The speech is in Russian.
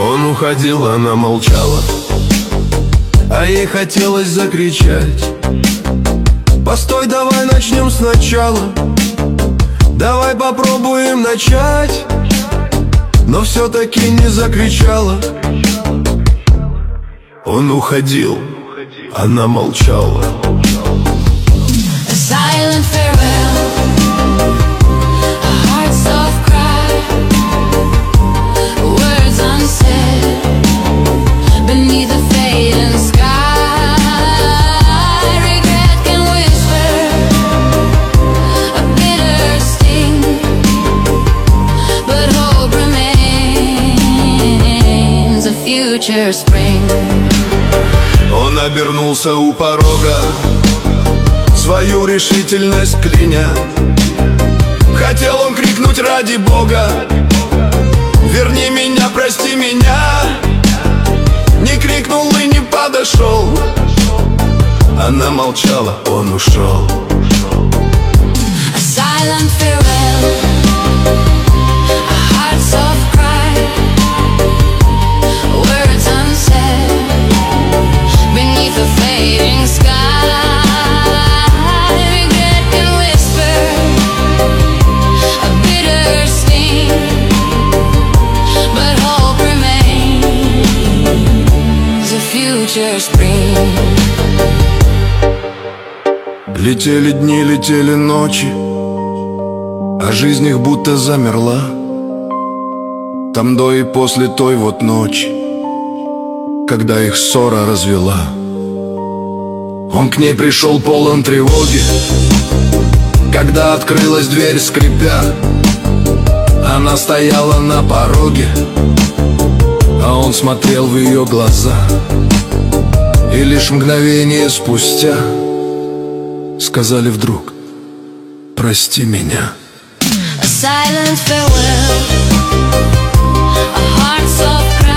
Он уходил, она молчала, а ей хотелось закричать: постой, давай начнем сначала, давай попробуем начать. Но все-таки не закричала. Он уходил, она молчала. A silent farewell, a heart soft cry, words unsaid beneath the fading sky. Regret can whisper a bitter sting, but hope remains a future spring. Он обернулся у порога, свою решительность кляня. Хотел он крикнуть: ради Бога, верни меня, прости меня. Не крикнул и не подошел. Она молчала, он ушел. A silent farewell, a heart soft cry, words unsaid beneath the fading sky. Regret can whisper a bitter sting, but hope remains a future spring. Летели дни, летели ночи, а жизнь их будто замерла. Там до и после той вот ночи, когда их ссора развела. Он к ней пришел полон тревоги, когда открылась дверь, скрипя. Она стояла на пороге, а он смотрел в ее глаза. И лишь мгновение спустя сказали вдруг: прости меня. A silent farewell, a heart soft cry.